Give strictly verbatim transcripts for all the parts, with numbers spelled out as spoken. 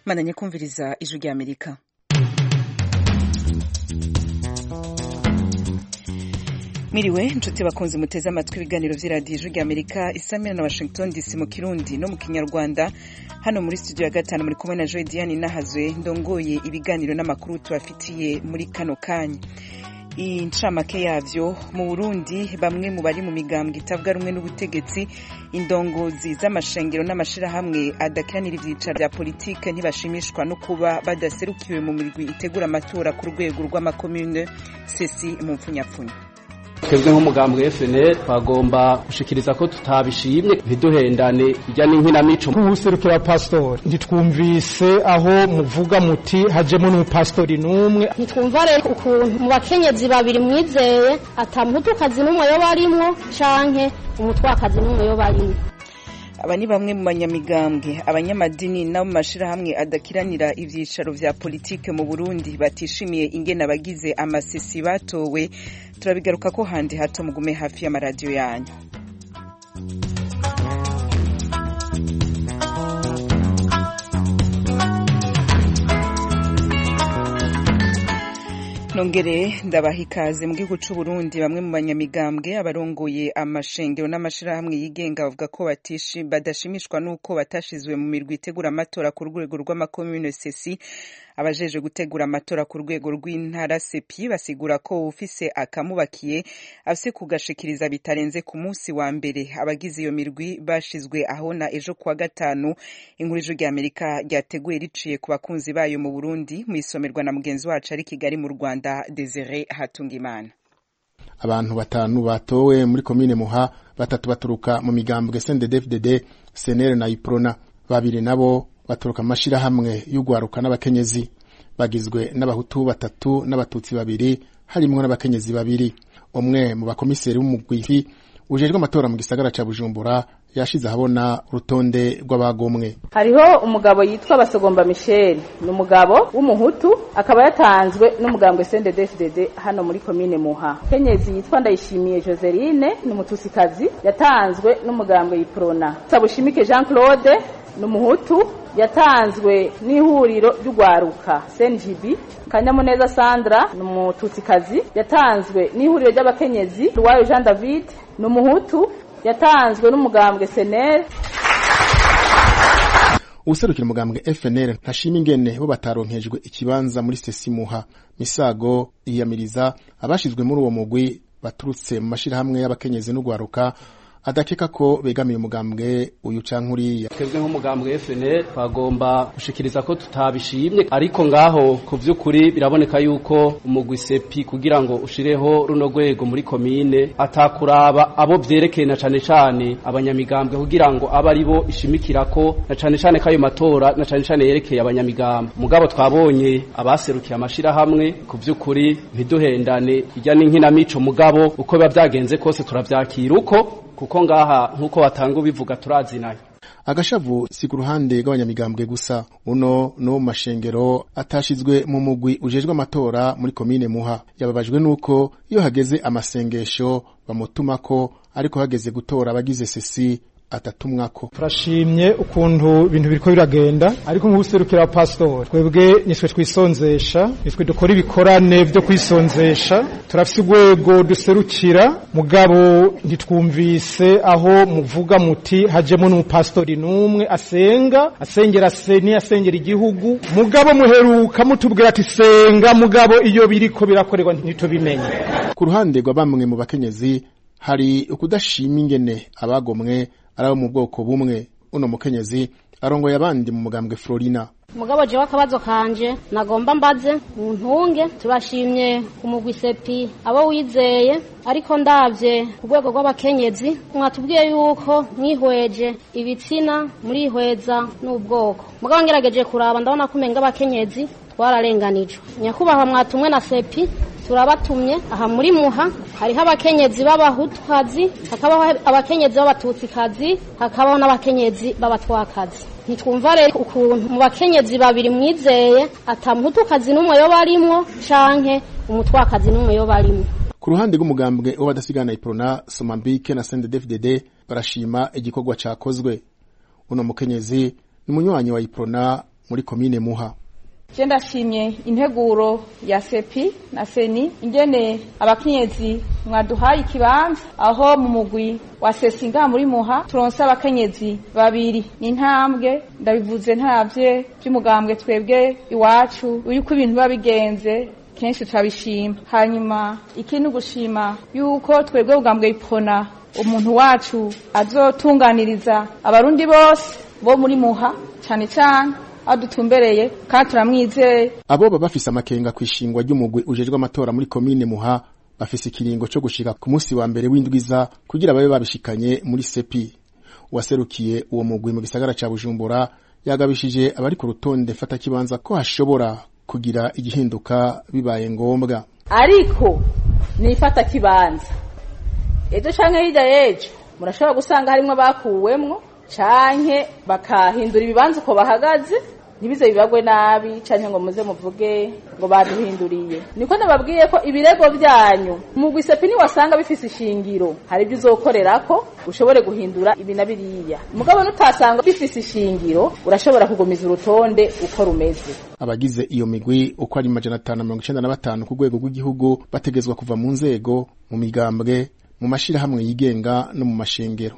Mananye kumviriza ijwi rya Amerika. Miriwe nshuti bakunze muteze amatwi ibiganiro vy'iradiyo ijwi rya Amerika isamira na Washington D C mu Kirundi no mu Kinyarwanda. Hano muri studio ya gatanu muri kumwe na Joy Diane Nahazwe ndongoye ibiganiro n'amakuru tubafitiye muri kano kanya. Incamake yavyo mu Burundi bamwe mu bari mu migambwe itavuga rumwe n'ubutegetsi indongozi z'amashengero n'amashira hamwe adakiranira ivyicaro vya politike ntibashimishwa no kuba badaserukiwe mu mirwi itegura amatora ku rwego rw'amakomune sesi mu mfunyapfunya. Twebwe nk'umugambwe F N L twagomba gushikiriza ko tutabishimye ntiduhendane ijya n'inkinamico kubuserukira pastor ntitwumvise aho muvuga muti hajemo n'umupastori numwe ntitwumva rero ukuntu mu bakenyezi babiri mwizeye atamutukazi numwe yo barimwo canke umutwakazi numwe yo barimwo. Aba ni bamwe mu banyamigambwe abanyamadini n'abo mashira hamwe adakiranira ivyicaro vya politike mu Burundi batishimiye ingene abagize amasesi batowe. Turabigaruka ko handi hato mugume hafi y'amaradiyo yanyu. Nongere ndabaha ikaze mu gihugu c'u Burundi bamwe mu banyamigambwe abarongoye amashengero n'amashira hamwe yigenga bavuga ko batishi badashimishwa nuko batashizwe mu mirwi itegura amatora ku rwego rw'amakomune sesi. Abajeje gutegura amatora ku rwego rw'intara sepi basigura ko ufise akamubakiye afise kugashikiriza bitarenze ku munsi wa mbere. Abagize iyo mirwi bashizwe aho na ejo kuwa gatanu. Inkuru y'ijwi rya Amerika ryateguye riciye ku bakunzi bayo mu Burundi mu isomerwa na mugenzi wacu ari Kigali mu Rwanda Desire Hatungimana. Abantu batanu batowe muri komine Muha, batatu baturuka mu migambwe C N D D F D D, C N L na Iprona, babiri nabo baturuka mashira hamwe y'ugwaruka n'abakenyezi, bagizwe n'abahutu batatu n'abatutsi babiri harimwo n'abakenyezi babiri. Umwe mu bakomiseri b'umugwifi ujejwe amatora mu gisagara ca Bujumbura yashize ahabona urutonde rw'abagomwe. Hariho umugabo yitwa Basogomba Michel, ni umugabo w'umuhutu akaba yatanzwe n'umugambwe C N D D F D D hano muri komine Muha. Kenyezi yitwa Ndayishimiye Joseline ni umutusikazi yatanzwe n'umugambwe Iprona. Sabushimike Jean Claude ni umuhutu yatanzwe n'ihuriro ry'ugwaruka C N G B. Kanyamuneza Sandra ni umututsikazi yatanzwe n'ihuriro ry'abakenyezi. Ruwayo Jean David ni umuhutu yatanzwe n'umugambwe S N L. Userukira umugambwe F N L ntashima ingene bo bataronkejwe ikibanza muri sesi Muha. Misago yiyamiriza abashizwe muri uwo mugwi baturutse mu mashira hamwe y'abakenyezi n'ugwaruka adakeka ko begamiye umugambwe uyu cankuriya. Twebwe nk'umugambwe F N L twagomba gushikiriza ko tutabishimye, ariko ngaho ku vy'ukuri biraboneka yuko umugwi sepi kugira ngo ushireho runo rwego muri komine atakuraba abo vyerekeye na cane cane abanyamigambwe kugira ngo aba ari bo ishimikirako na cane cane kayo matora na cane cane yerekeye abanyamigambwe. Mugabo twabonye abaserukiye amashira hamwe ku vy'ukuri ntiduhendane ijya n'inkinamico, mugabo uko biba vyagenze kose turavyakira uko kuko ngaha nkuko batanga bivuga turazinaye. Agashavu si ku ruhande rw'abanyamigambwe gusa, uno no mashengero atashizwe mu mugwi ujejwe amatora muri komine Muha yababajwe nuko iyo hageze amasengesho bamutumako ariko hageze gutora abagize sesi atatumwako. Turashimye ukuntu ibintu biriko biragenda, ariko nk'ubuserukira pastor twebwe niswe twisonzesha, niswe dukora ibikorane vyo kwisonzesha, turafise urwego duserukira, mugabo ntitwumvise aho muvuga muti hajemo n'umupastori numwe asenga asengera seni asengera igihugu, mugabo muheruka mutubwira ati senga, mugabo iyo biriko birakorerwa ntitubimenye. Ku ruhande rwa bamwe mu bakenyezi hari ukudashima ingene abagomwe arabo mu bwoko bumwe. Uno mukenyezi arongoye abandi mu mugambwe Florina. Mugabo je wakabazo kanje nagomba mbaze muntunge, turashimye kumugwi sepi abo wizeye, ariko ndavye ku rwego rw'abakenyezi mwatubwiye yuko mwihweje ibitsina muri ihweza n'ubwoko. Mugabo ngerageje kuraba ndabona kumenga abakenyezi twararenganijwe. Nyakubaha mwatumwe na sepi turabatumye aha muri Muha, hariho abakenyezi b'abahutukazi, hakabaho abakenyezi b'abatutsikazi, hakabaho n'abakenyezi b'abatwakazi. Ntitwumva rero ukuntu mu bakenyezi babiri mwizeye atamuhutukazi numwe yo barimwo canke umutwakazi numwe yo barimwo. Ku ruhande rw'umugambwe w'abadasigana Iprona, Somambike na C N D D F D D barashima igikorwa cakozwe. Uno mukenyezi ni munywanyi wa Iprona muri komine Muha. Je ndashimye integuro ya sepi na seni ingene abakenyezi mwaduhaye ikibanza aho mu mugwi wa sesinga muri Muha turonsa abakenyezi babiri n'intambwe ndabivuze ntavye by'umugambwe twebwe iwacu yuko ibintu babigenze kenshi turabishima. Hanyuma ikintu gushima yuko twebwe ugambwe ipona umuntu wacu azotunganiriza abarundi bose bo muri Muha cyane cyane adutumbereye kandi turamwizeye. Abo baba bafise amakenga kwishingwa ry'umugwi ujejwe amatora muri komine Muha bafise ikiringo cyo gushika ku munsi wa mbere w'indwiza kugira babe babishikanye muri sepi. Waserukiye uwo mugwi mu gisagara ca Bujumbura yagabishije abari ku rutonde fata kibanza ko hashobora kugira igihinduka bibaye ngombwa. Ariko nifata kibanza ejo canke hirya yejo murashobora gusanga harimo bakuwemwo canke bakahindura ibibanza uko bahagaze ntibize bibagwe nabi canke ngo muze muvuge ngo baduhinduriye. Niko nababwiye ko ibirego byanyu mu gwisepi ni wasanga bifise ishingiro hari ibyo uzokorerako ushobore guhindura ibi na biriya. Mugabo nutasanga bifise ishingiro urashobora kugumiza urutonde uko rumeze. Abagize iyo migwi uko ari majana atanu na mirongo icenda na batanu ku rwego rw'igihugu bategezwa kuva mu nzego, mu migambwe, mu mashirahamwe yigenga no mu mashengero.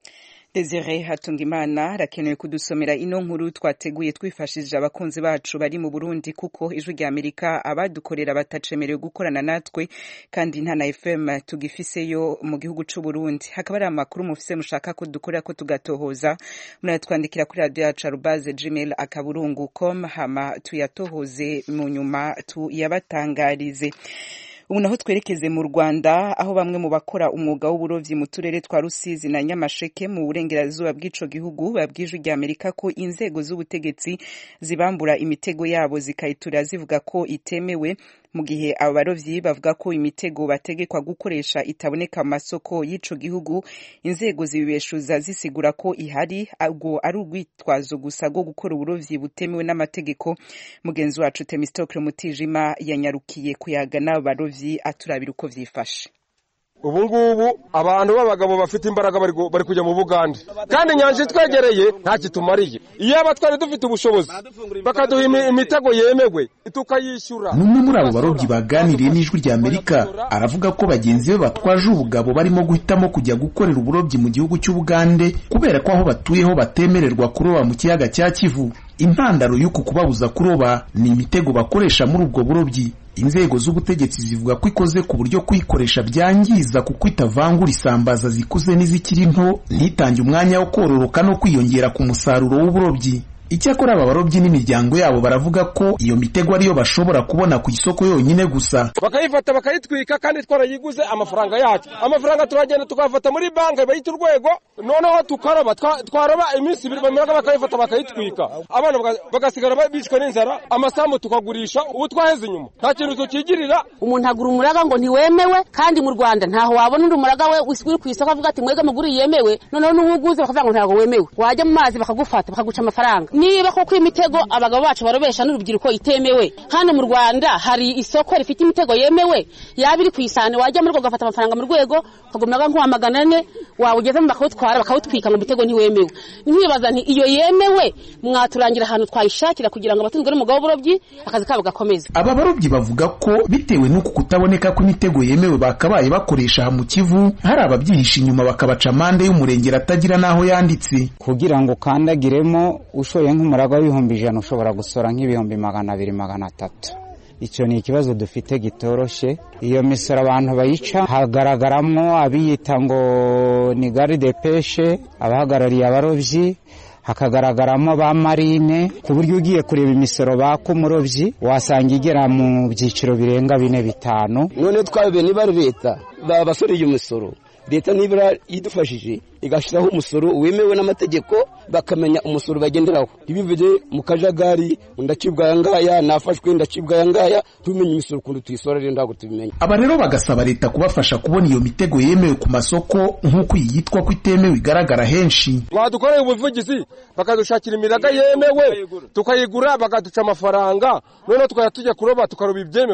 Desire Hatungimana rakenewe kudusomera ino nkuru twateguye twifashije abakunzi bacu bari mu Burundi kuko ijwi rya Amerika abadukorera batacemerewe gukorana natwe kandi nta na F M tugifiseyo mu gihugu c'u Burundi. Hakaba ari amakuru mufise mushaka ko dukorera ko tugatohoza munatwandikira kuri radio yacu arobase gmail akaburungu com hama tuyatohoze mu nyuma tuyabatangarize. Ubu naho twerekeze mu Rwanda aho bamwe mu bakora umwuga w'uburovyi mu turere twa Rusizi na Nyamasheke mu burengerazuba bw'ico gihugu babwije rya Amerika ko inzego z'ubutegetsi zibambura imitego yabo zikayitura zivuga ko itemewe mu gihe abo barovyi bavuga ko imitego bategekwa gukoresha itaboneka mu masoko y'ico gihugu. Inzego zibibeshuza zisigura ko ihari agwo ari urwitwazo gusa rwo gukora uburovyi butemewe n'amategeko. Mugenzi wacu Temistokle Mutijima yanyarukiye kuyaga n'abo barovyi aturabira uko vyifashe. Ubu ngubu abantu b'abagabo bafite imbaraga bari bari kujya mu Bugande kandi nyanje twegereye nta kitumariye. Iyo abatwari dufite ubushobozi bakaduha imitego yemewe tukayishyura. Numwe muri abo barovyi baganiriye n'ijwi rya Amerika aravuga ko bagenzi be batwaje ubugabo barimo guhitamo kujya gukorera uburovyi mu gihugu cy'u Bugande kubera ko aho batuyeho batemererwa kuroba mu kiyaga cya Kivu. Intandaro y'uku kubabuza kuroba ni imitego bakoresha muri ubwo burovyi. Inzego z'ubutegetsi zivuga ko ikoze ku buryo kuyikoresha byangiza kuko itavangura isambaza zikuze n'izikiri nto ntitange umwanya wo kororoka no kwiyongera ku musaruro w'uburovyi. Icyakora aba barovyi n'imiryango yabo baravuga ko iyo mitego ariyo bashobora kubona ku isoko yonyine gusa. Bakayifata bakayitwika kandi twarayiguze amafaranga yacu. Amafaranga turagenda tukafata muri banki bayita urwego noneho tukaraba twaraba iminsi ibiri bameraga bakayifata bakayitwika. Abana bagasigara bishwe n'inzara amasambu tukagurisha ubu twaheze inyuma. Nta kintu tukigirira. Umuntu agura umuraga ngo ntiwemewe kandi mu Rwanda ntaho wabona undi umuraga we wiswiri ku isoko avuga ati mwega muguri yemewe noneho n'uguze bakavuga ngo ntago wemewe. Wajya mu mazi bakagufata bakaguca amafaranga. Niba koko imitego abagabo bacu barobesha n'urubyiruko itemewe hano mu Rwanda hari isoko rifite imitego yemewe yabiri kwisane wajya muri gafata amafaranga mu rwego kagumyaga nko magana ane wawugeze mu bakawutwara bakawutwika ngo imitego ntiwemewe. Ntibaza nti iyo yemewe mwaturangira ahantu twayishakira kugira ngo abatunzwe n'umugabo w'uburobyi akazi kabo gakomeza. Aba barobyi bavuga ko bitewe n'uko kutaboneka ko imitego yemewe bakabaye bakoresha mu Kivu hari ababyihisha inyuma bakabaca amande y'umurengera atagira naho yanditse kugira ngo kandagiremo ushoye nk'umuraga w'ibihumbi ijana ushobora gusora nk'ibihumbi magana abiri magana atatu. Icyo ni ikibazo dufite gitoroshe. Iyo misoro abantu bayica hagaragaramo abiyita ngo ni garde peshe abahagarariye abarovyi hakagaragaramo ba marine ku buryo ugiye kureba imisoro bako umurovyi wasanga igera mu byiciro birenga bine bitanu. None twabe niba leta babasoreye umusoro leta nibura yidufashije igashiraho umusoro wemewe n'amategeko bakamenya umusoro bagenderaho ibivuze mu kajagari ndacibwa ngaya nafashwe ndacibwa ngaya tumenye imisoro kundu tuyisorere ndago tubimenye. Aba rero bagasaba leta kubafasha kubona iyo mitego yemewe ku masoko nk'uko yitwa ko itemewe igaragara henshi. Badukoreye ubuvugizi bakadushakira imiraga yemewe tukayigura bakaduca amafaranga none tukaya tujya kuroba tukaroba ibyemewe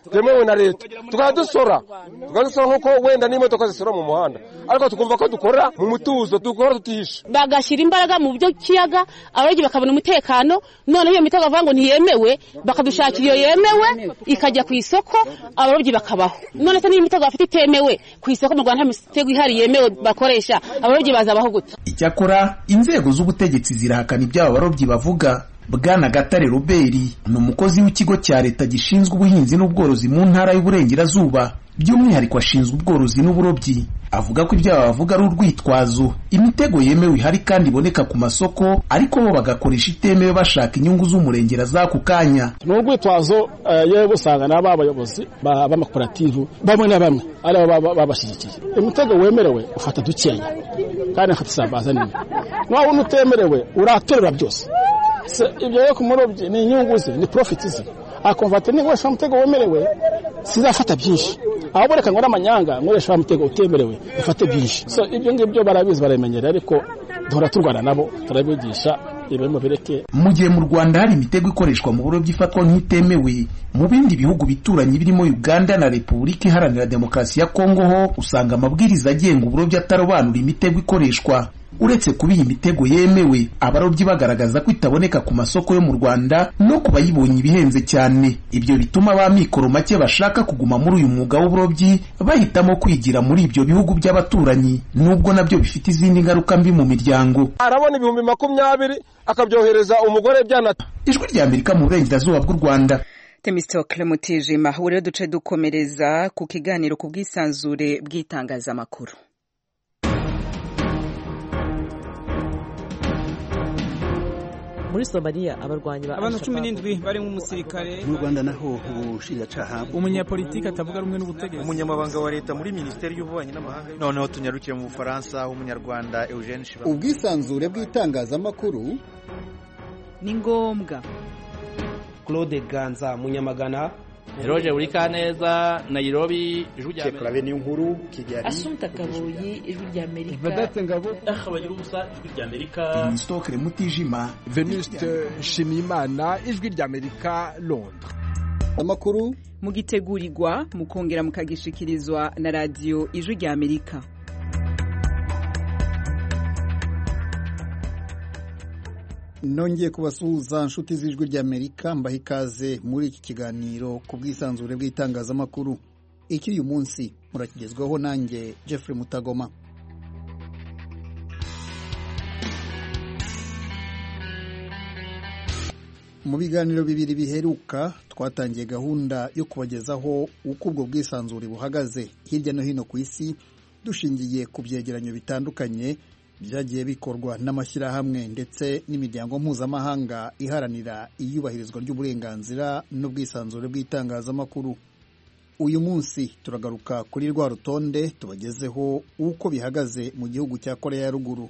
twemewe na leta tukaba dusora tukaba dusora nk'uko wenda n'imodoka zisora mu muhanda ariko tukumva ko dukora mu mutuzo dukora tutihisha bagashyira imbaraga mu byo kiyaga abarobyi bakabona umutekano none iyo mitego bavuga ngo ntiyemewe bakadushakira iyo yemewe ikajya ku isoko abarobyi bakabaho none se n'imitego bafite itemewe ku isoko mu Rwanda nta mitego ihari yemewe bakoresha abarobyi bazabaho gute. Icyakora inzego z'ubutegetsi zirahakana iby'aba barobyi bavuga. Bwana Gatare Roberi ni umukozi w'ikigo cya leta gishinzwe ubuhinzi n'ubworozi mu ntara y'Uburengerazuba by'umwihariko ashinzwe ubworozi n'uburobyi. Avuga ko ibyo bavuga ari urwitwazo imitego yemewe ihari kandi iboneka ku masoko ariko bo bagakoresha itemewe bashaka inyungu z'umurengera z'ako kanya. Ni urwitwazo yewe usanga n'aba abayobozi b'amakoperative bamwe na bamwe ari babashyigikiye. Imitego wemerewe ufata dukeya kandi afata isambaza nini nawe unutemerewe uraterura byose. Ibyo yo kumurobye ni inyungu ze ni profit ze akumva ati niba wesha mutego wemerewe sizafata byinshi aho boreka ngo n'amanyanga nkoresha mutego utemerewe ufate byinshi. So ibyo ngibyo barabizi baramenyera ariko dora turwana nabo turabigisha ibemo bireke. Mu gihe mu Rwanda hari imitego ikoreshwa mu burobyi ifatwa nk'itemewe mu bindi bihugu bituranye birimo Uganda na Repubulika Iharanira Demokarasi ya Kongo ho usanga amabwiriza agenga uburobyi atarobanura imitego ikoreshwa. Uretse kuba iyi mitego yemewe abarobyi bagaragaza ko itaboneka ku masoko yo mu Rwanda no kubayibonye ibihenze cyane. Ibyo bituma ba mikoro make bashaka kuguma muri uyu mwuga w'uburobyi bahitamo kwigira muri ibyo bihugu by'abaturanyi nubwo nabyo bifite izindi ngaruka mbi mu miryango. Arabona ibihumbi makumyabiri akabyohereza umugore byanata. Ijwi rya Amerika mu Burengerazuba bw'u Rwanda. Temistocle Mutijima hure duce dukomereza ku kiganiro ku bwisanzure bw'itangazamakuru. Muri Somalia abarwanyi ba abantu cumi n'indwi bari mu musirikare. Mu Rwanda naho ubushinjacyaha umunyapolitiki atavuga rumwe n'ubutegetsi umunyamabanga wa leta muri Minisiteri y'Ububanyi n'Amahanga. Noneho tunyarukiye mu Bufaransa umunyarwanda Eugene Shiba. Ubwisanzure bw'itangazamakuru ni ngombwa. Claude Ganza Munyamagana, Roger Urikaneza, Nairobi, Ijwi rya Amerika. Clave Niyonkuru, Kigali. Assumpta Kaboyi, Ijwi rya Amerika. Vedate Ngabo, Ahabagira ubusa, Ijwi rya Amerika. Temistocle Mutijima, Venuste Shimimana, Ijwi rya Amerika, Londres. Amakuru mugitegurirwa mukongera mukagishikirizwa na radio Ijwi rya Amerika. Nongeye kubasuhuza nshuti z'Ijwi rya Amerika mbaha ikaze muri iki kiganiro ku bwisanzure bw'itangazamakuru. Iki uyu munsi murakigezwaho nanjye Jeffrey Mutagoma. Mu biganiro bibiri biheruka twatangiye gahunda yo kubagezaho uko ubwo bwisanzure buhagaze hirya no hino ku isi dushingiye ku byegeranyo bitandukanye byagiye bikorwa n'amashyirahamwe ndetse n'imiryango mpuzamahanga iharanira iyubahirizwa ry'uburenganzira n'ubwisanzure bw'itangazamakuru. Uyu munsi turagaruka kuri rwa rutonde tubagezeho uko bihagaze mu gihugu cya Korea ya Ruguru.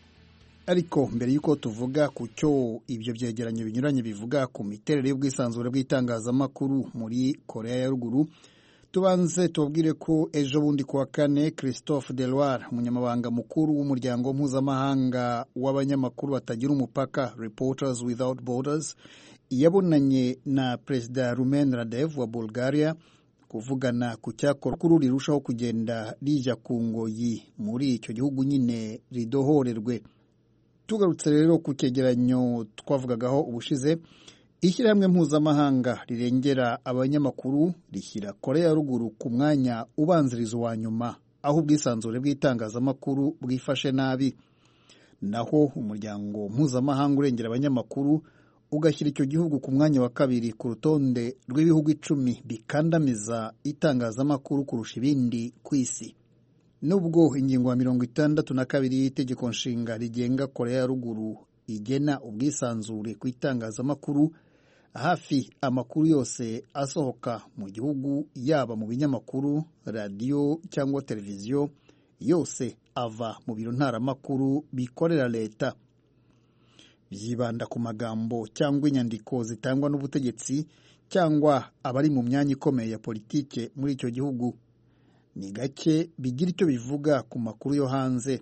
Ariko mbere y'uko tuvuga ku cyo ibyo byegeranyo binyuranye bivuga ku miterere y'ubwisanzure bw'itangazamakuru muri Korea ya Ruguru, tubanze tubabwire ko ejo bundi kuwa kane Christophe Deloire umunyamabanga mukuru w'umuryango mpuzamahanga w'abanyamakuru batagira umupaka Reporters Without Borders yabonanye na Perezida Rumen Radev wa Bulgaria kuvugana ku cyakorwa rirushaho kugenda rija ku ngoyi muri icyo gihugu nyine ridohorerwe. Tugarutse rero ku cyegeranyo twavugagaho ubushize, ishyirahamwe mpuzamahanga rirengera abanyamakuru rishyira Korea ya Ruguru ku mwanya ubanziriza wa nyuma aho ubwisanzure bw'itangazamakuru bwifashe nabi, naho umuryango mpuzamahanga urengera abanyamakuru ugashyira icyo gihugu ku mwanya wa kabiri ku rutonde rw'ibihugu icumi bikandamiza itangazamakuru kurusha ibindi ku isi. Nubwo ingingo ya mirongo itandatu na kabiri y'itegeko nshinga rigenga Korea ya Ruguru igena ubwisanzure ku itangazamakuru, hafi amakuru yose asohoka mu gihugu yaba mu binyamakuru, radio cyangwa televiziyo yose ava mu biro ntaramakuru bikorera leta. Byibanda ku magambo cyangwa inyandiko zitangwa n'ubutegetsi cyangwa abari mu myanya ikomeye ya politike muri icyo gihugu. Ni gake bigira icyo bivuga ku makuru yo hanze.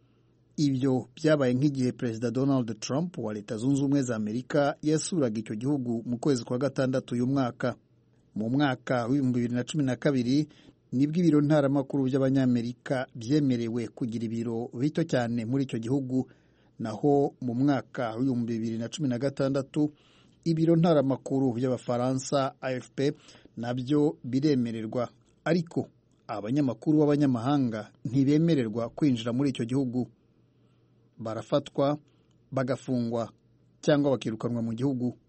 Ibyo byabaye nk'igihe Perezida Donald Trump wa Leta Zunze Ubumwe za Amerika yasuraga icyo gihugu mu kwezi kwa gatandatu uyu mwaka. mu mwaka w'ibihumbi bibiri na cumi na kabiri nibwo ibiro ntaramakuru by'abanyamerika byemerewe kugira ibiro bito cyane muri icyo gihugu, naho mu mwaka w'ibihumbi bibiri na cumi na gatandatu ibiro ntaramakuru by'abafaransa A F P nabyo biremererwa, ariko abanyamakuru b'abanyamahanga ntibemererwa kwinjira muri icyo gihugu. Barafatwa, bagafungwa cyangwa bakirukanwa mu gihugu.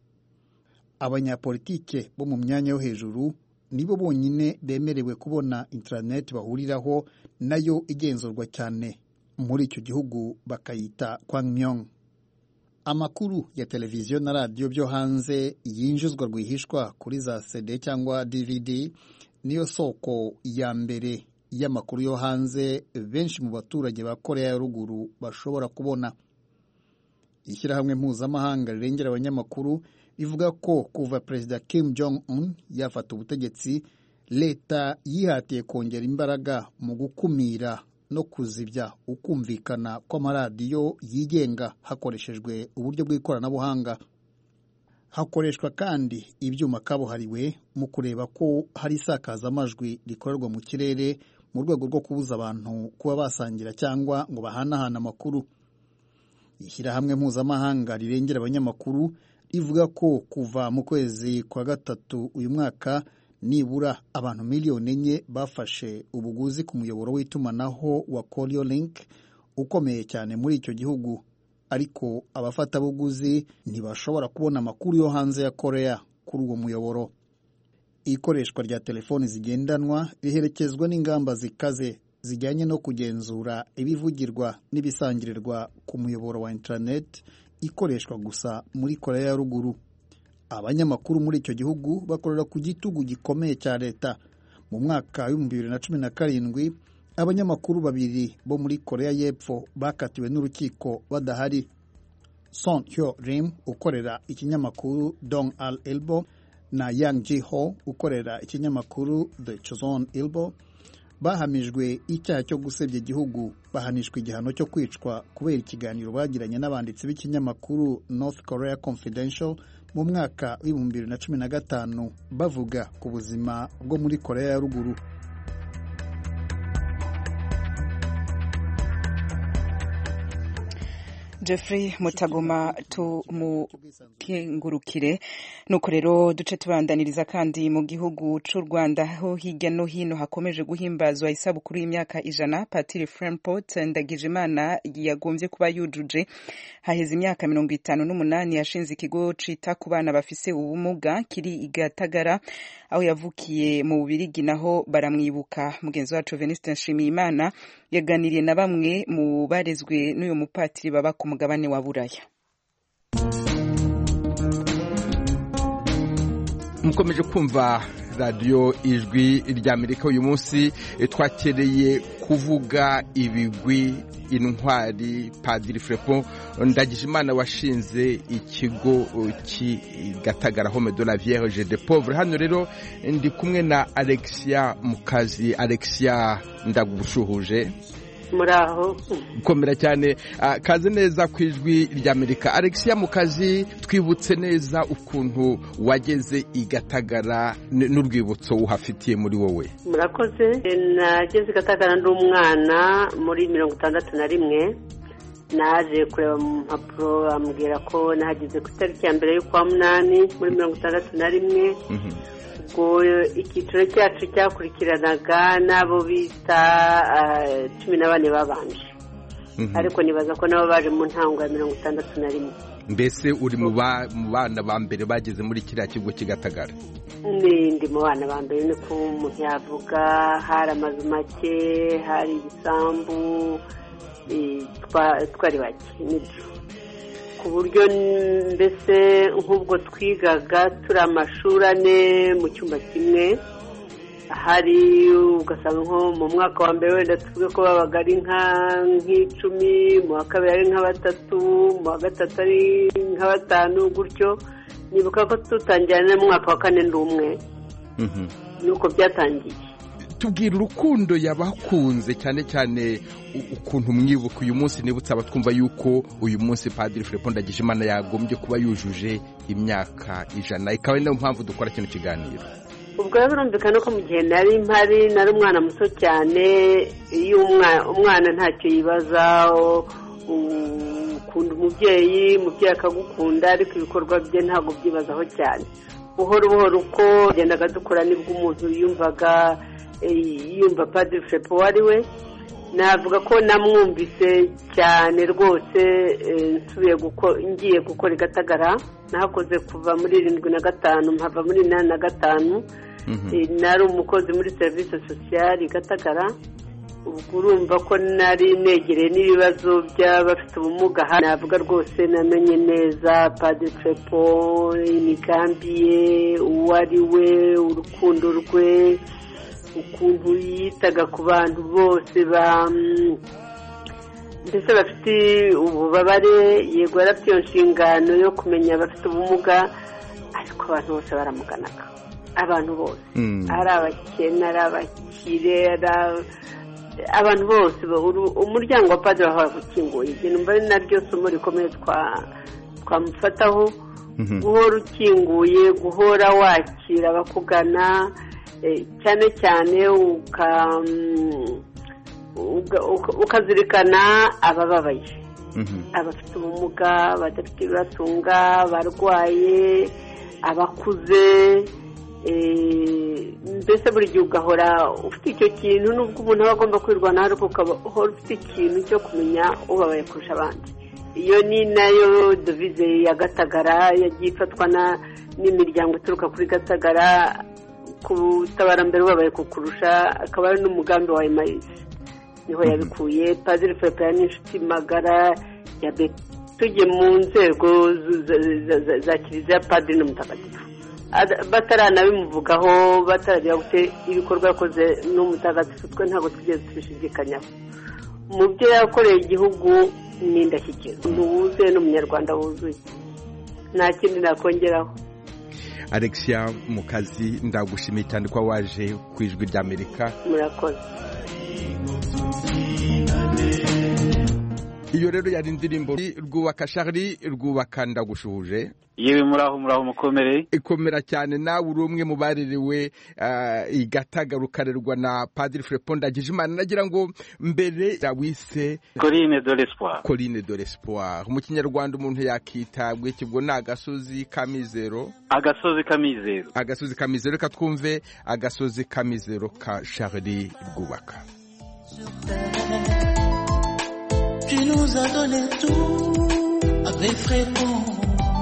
Abanyapolitike bo mu myanya yo hejuru nibo bonyine bemerewe kubona internet bahuriraho, nayo igenzurwa cyane muri icyo gihugu bakayita Kwangmyong. Amakuru ya televiziyo na radio byo hanze yinjizwa rwihishwa kuri za C D cyangwa D V D niyo soko ya mbere y'amakuru yo hanze benshi mu baturage ba Korea ya Ruguru bashobora kubona. Ishyirahamwe mpuzamahanga rirengera abanyamakuru ivuga ko kuva Perezida Kim Jong-un yafata ubutegetsi, leta yihatiye kongera imbaraga mu gukumira no kuzibya ukumvikana kw'amaradiyo yigenga hakoreshejwe uburyo bw'ikoranabuhanga. Hakoreshwa kandi ibyuma kabuhariwe mu kureba ko hari isakazamajwi rikorerwa mu kirere mu rwego rwo kubuza abantu kuba basangira cyangwa ngo bahanahana amakuru. Ishyirahamwe mpuzamahanga rirengera abanyamakuru rivuga ko kuva mu kwezi kwa gatatu uyu mwaka nibura abantu miliyoni enye bafashe ubuguzi ku muyoboro w'itumanaho wa Koryo Link ukomeye cyane muri icyo gihugu, ariko abafatabuguzi ntibashobora kubona amakuru yo hanze ya Korea kuri uwo muyoboro. Ikoreshwa rya telefoni zigendanwa riherekezwa n'ingamba zikaze zijyanye no kugenzura ibivugirwa n'ibisangirirwa ku muyoboro wa internet ikoreshwa gusa muri Korea ya Ruguru. Abanyamakuru muri icyo gihugu bakorera ku gitugu gikomeye cya leta. Mu mwaka w'ibihumbi bibiri na cumi na karindwi abanyamakuru babiri bo muri Korea y'Epfo bakatiwe n'urukiko badahari. Son Hyo Rim ukorera ikinyamakuru Dong Al Ilbo na Yang Ji-ho ukorera ikinyamakuru The Choson Ilbo bahamijwe icyaha cyo gusebya igihugu, bahanishwa igihano cyo kwicwa kubera ikiganiro bagiranye n'abanditsi b'ikinyamakuru North Korea Confidential mu mwaka w'ibihumbi bibiri na cumi na gatanu bavuga ku buzima bwo muri Korea ya Ruguru. Jeffrey Mutagoma tumukengurukire. Nuko rero duce tubandaniriza kandi mu gihugu c'u Rwanda ho hirya no hino hakomeje guhimbazwa isabukuru y'imyaka ijana Patiri Framport Ndagijimana yagombye kuba yujuje. Haheze imyaka mirongo itanu n'umunani yashinze ikigo cita ku bana bafise ubumuga kiri igatagara aho yavukiye mu Bubirigi, naho baramwibuka. Mugenzi wacu Venuste Nshimiyimana yaganiriye na bamwe mu barezwe n'uyu mupatiri baba ku mugabane wa Buraya. Mukomeje kumva radio Ijwi ry'Amerika. Uyu munsi twakereye kuvuga ibigwi intwari Padiri Framport Ndagijimana washinze ikigo cy'Igatagara Home de la Vierge des Pauvres. Hano rero ndi kumwe na Alexia Mukazi. Alexia, ndagushuhuje. Muraho komera cyane. Uh, kaze neza ku Ijwi ry'Amerika. Alexia Mukazi, twibutse neza ukuntu wageze Igatagara n'urwibutso uhafitiye muri wowe. Murakoze. Nageze Igatagara ndi umwana muri mirongo itandatu na rimwe. Naje kureba mu mpapuro ambwira ko nahageze ku itariki ya mbere y'ukwa munani muri mirongo itandatu na rimwe. Mhm. Ubwo icyiciro cyacu cyakurikiranaga n'abo bita cumi na bane babanje, ariko nibaza ko nabo baje mu ntango ya mirongo itandatu na rimwe. Mbese uri mu bana ba mbere bageze muri kiriya kigo cy'Igatagara? Ndi mu bana ba mbere, niko umuntu yavuga. Hari amazu make, hari ibisambu, twari bake nibyo, ku buryo mbese nk'ubwo twigaga turi amashuri ane mu cyumba kimwe. Hari ugasanga nko mu mwaka wa mbere wenda tuvuge ko babaga ari nk'icumi, mu wa kabiri ari nka batatu, mu wa gatatu ari nka batanu, gutyo. Nibuka ko tutangirana mu mwaka wa kane ndi umwe. Nuko byatangiye. Tubwira urukundo yabakunze, cyane cyane ukuntu mwibuka uyu munsi. Nibutse abatwumva yuko uyu munsi Padiri Framport Ndagijimana yagombye kuba yujuje imyaka ijana, ikaba niyo mpamvu dukora kino kiganiro. ubwo rero birumvikana ko mu gihe nari mpari nari umwana muto cyane, iyo umwana ntacyo yibaza, ukunda umubyeyi, umubyeyi akagukunda, ariko ibikorwa bye ntabwo byibazaho cyane. buhoro buhoro uko yagendaga dukora nibwo umuntu yumvaga yumva Padiri Filipo wari we. Navuga ko namwumvise cyane rwose, nsubiye ngiye gukora i Gatagara, nahakoze kuva muri irindwi na gatanu mpava muri inani na gatanu. Nari umukozi muri serivisi sosiyali i Gatagara. Ubwo urumva ko nari negereye n'ibibazo by'abafite ubumuga. Navuga rwose namenye neza Padiri Filipo, imigambi ye, uwo ari we, urukundo rwe, ukuntu yitaga ku bantu bose mbese bafite ububabare. Yego yarafite iyo nshingano yo kumenya abafite ubumuga, ariko abantu bose baramuganaga, abantu bose, ari abakene, ari abakire, abantu bose. Umuryango wa Padiri wahoraga ukinguye. Ibintu mbari naryo somo rikomeye twamufataho, guhora ukinguye, guhora wakira abakugana, cyane cyane ukazirikana abababaye, abafite ubumuga, badafite ibibatunga, abarwaye, abakuze. Mbese buri gihe ugahora ufite icyo kintu, nubwo umuntu aba agomba kwirwanaho, ariko ukahora ufite ikintu cyo kumenya ubabaye kurusha abandi. Iyo ni nayo devize ya Gatagara, yagiye ifatwa n'imiryango ituruka kuri Gatagara, kutabara mbere ubabaye kukurusha, akaba ari n'umugambi wa Emmaüs, niho yabikuye. Padiri Filipo yari inshuti magara ya Beka. Tujye mu nzego za Kiliziya, Padiri n'umutagatifu, bataranabimuvugaho, bataragira gute ibikorwa yakoze n'umutagatifu, twe ntabwo twigeze tubishidikanyaho. Mu byo yakoreye igihugu ni indashyikirwa, n'uwuzuye n'umunyarwanda wuzuye, nta kindi nakongeraho. Alexia Mukazi, ndagushimiye cyane ko waje ku Ijwi ry'Amerika. Murakoze. Iyo rero yari indirimbo Rwubaka Charlie, Rwubaka ndagushuje. Yewe muraho muraho mukomere. Ikomera cyane, nawe uri umwe mu barerewe i Gatagara ukarerwa na Padiri Filipo Ndagijimana. Nagira ngo mbere wise Colline de l'Espoir. Colline de l'Espoir mu Kinyarwanda umuntu yakitabwe kibwo na agasozi kamizero. Agasozi kamizero. Agasozi kamizero, reka twumve agasozi kamizero ka Charlie Rwubaka. Tu nous as donné tout avec fréquence,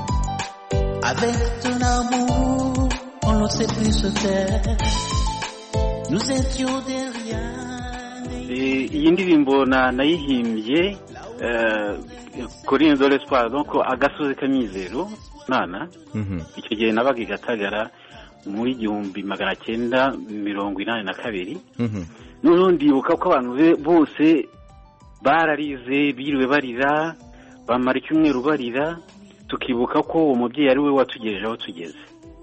avec ton amour, on ne sait plus se taire. Nous étions derrière. Iyi ndirimbo na nayihimbye Colline de l'Espoir, donc agasozi kamizero nana. Icyo gihe nabaga i Gatagara muri igihumbi magana cyenda mirongo inani na kabiri. N'ubundi ndibuka ko abantu bose bararize, biriwe barira, bamara icyumweru barira, tukibuka ko uwo mubyeyi ari we watugejeje aho tugeze.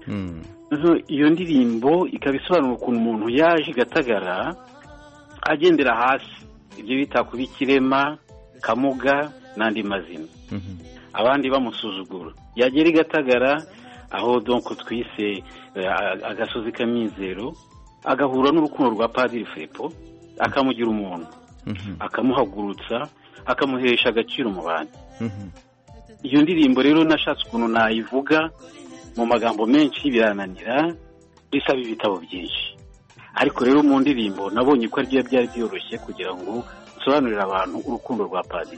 Iyo ndirimbo ikaba isobanura ukuntu umuntu yaje i Gatagara agendera hasi, ibyo bita kuba ikirema, kamuga n'andi mazina, abandi bamusuzugura. Yagera i Gatagara aho donc twise agasozi kamizero, agahura n'urukundo rwa Padiri Filipo, akamugira umuntu, akamuhagurutsa, akamuhesha agaciro mu bantu. Iyo ndirimbo rero nashatse ukuntu nayivuga mu magambo menshi birananira, bisaba ibitabo byinshi, ariko rero mu ndirimbo nabonye ko aribyo byari byoroshye kugira ngo nsobanurire abantu urukundo rwa Padiri.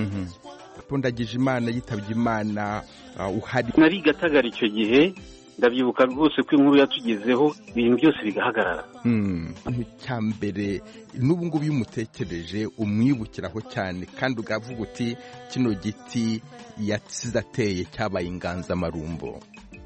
Ndagijimana yitabye Imana uhari. Nari Gatagara icyo gihe, ndabyibuka rwose ko inkuru yatugezeho ibintu byose bigahagarara. Cya mbere n'ubu ngubu iyo umutekereje umwibukiraho cyane, kandi ugavuga uti kino giti yatsize ateye cyabaye inganzamarumbo.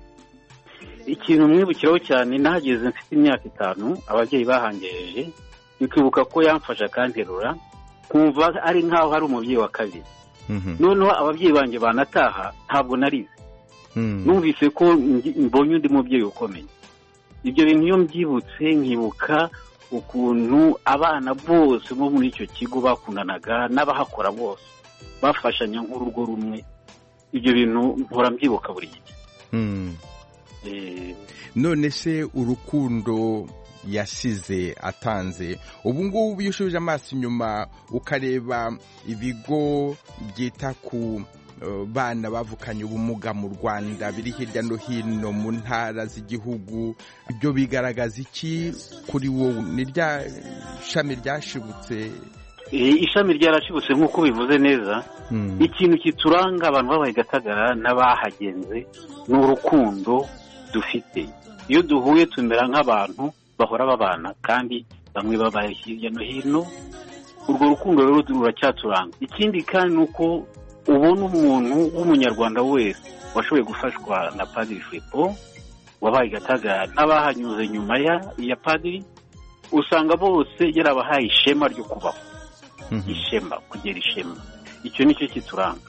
Ikintu mwibukiraho cyane, nahageze mfite imyaka itanu, ababyeyi bahangejeje, nikibuka ko yamfasha akanterura, kumva ari nk'aho hari umubyeyi wa kabiri. Noneho ababyeyi banjye banataha, ntabwo narize. Numvise ko mbonye undi mubyeyi ukomeye. Ibyo bintu iyo mbyibutse nkibuka ukuntu abana bose bo muri icyo kigo bakundanaga, n'abahakora bose bafashanya nk'urugo rumwe. Ibyo bintu mpora mbyibuka buri gihe. none se urukundo yasize atanze ubu ngubu iyo ushubije amaso inyuma ukareba ibigo byita ku bana bavukanye ubumuga mu Rwanda biri hirya no hino mu ntara z'igihugu, ibyo bigaragaza iki kuri wowe? Ni rya shami ryashibutse? Ishami ryarashibutse nk'uko bivuze neza. Ikintu kituranga abantu babaye Gatagara n'abahagenze ni urukundo dufite. Iyo duhuye tumera nk'abantu bahora babana kandi bamwe babaye hirya no hino. Urwo rukundo rero ruracyaturanga. Ikindi kandi nuko ubona umuntu w'umunyarwanda wese washoboye gufashwa na Padiri Filipo wabaye Gatagara n'abahanyuze nyuma ya ya Padiri, usanga bose yarabahaye ishema ryo kubaho. Ishema, kugera ishema. Icyo nicyo kituranga.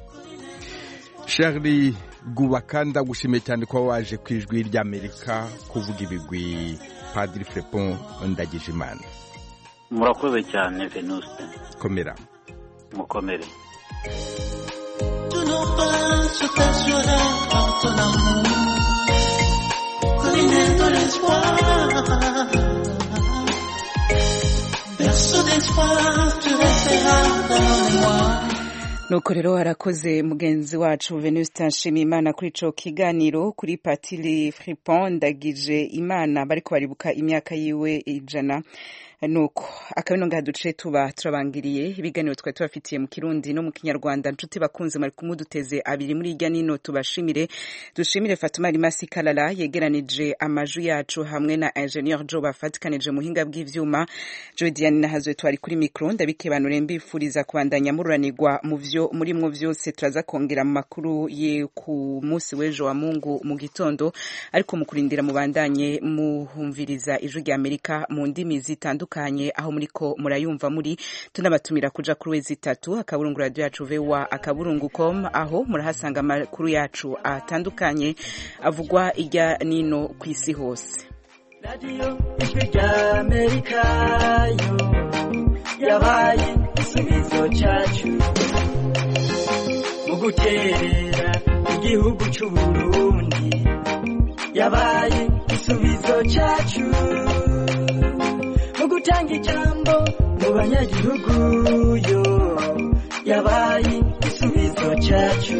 Charlie Gubakanda, gushimiye cyane ko waje ku Ijwi ry'Amerika kuvuga ibigwi Padiri Filipo Ndagijimana. Murakoze cyane Venuste. Komera. Mukomere. Tous nos pas se persuadent par ton amour, colline de l'espoir, berceau d'espoir, tu resteras dans moi. Nuko rero harakoze mugenzi wacu Venuste Nshimiyimana kuri ico kiganiro kuri Padiri Filipo Ndagijimana bariko baribuka imyaka yiwe ijana. Nuko akabino ngaduce tuba turabangiriye ibiganiro twa tubafitiye mu Kirundi no mu Kinyarwanda. Nshuti bakunze muri kumuduteze abiri muri irya nino, tubashimire dushimire Fatuma Rimasi Kalala yegeranije amaju yacu hamwe na Engineer Joe bafatikanije muhinga bw'ivyuma. Joe Diane nahazwe twari kuri micro, ndabikebanure mbifuriza kubandanya mururanirwa mu vyo muri mwo vyose. Turaza kongera mu makuru ye ku munsi w'ejo wa Mungu mu gitondo, ariko mukurindira mubandanye muhumviriza Ijwi ry'Amerika mu ndimi zitandukanye aho muriko murayumva muri. Tunabatumira kuja kuri wezi itatu akaburungu radio yacu vewa akaburungu com, aho murahasanga amakuru yacu atandukanye avugwa irya nino kw'isi hose. Radio Ijwi ry'Amerika yo yabaye igisubizo cyacu mu guterera igihugu cy'u Burundi, yabaye igisubizo cyacu mu gutanga ijambo mu banyagihugu yo, yabaye igisubizo cyacu.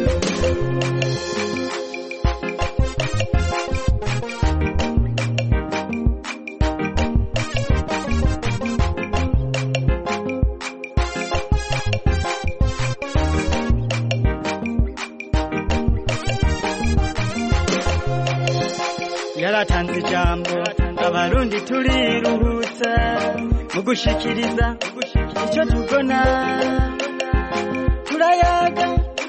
Yaratanze ijambo abarundi turiruhutsa mu gushikiriza icyo tubona, turayaga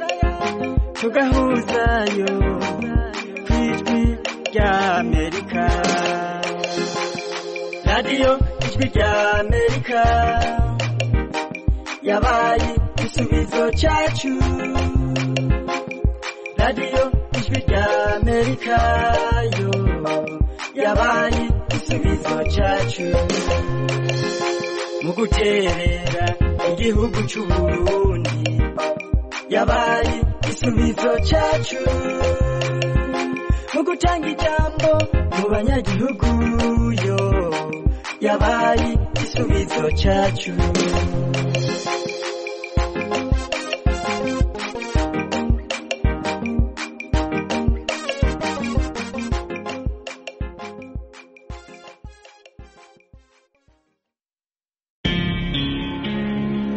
tugahuzayo kw'Ijwi ry'Amerika. Radio Ijwi ry'Amerika yabaye igisubizo cyacu. Radio Ijwi ry'Amerika yo yabaye igisubizo cyacu mu guterera igihugu cy'u Burundi, yabaye igisubizo cyacu mu gutanga ijambo mu banyagihugu yo, yabaye igisubizo cyacu.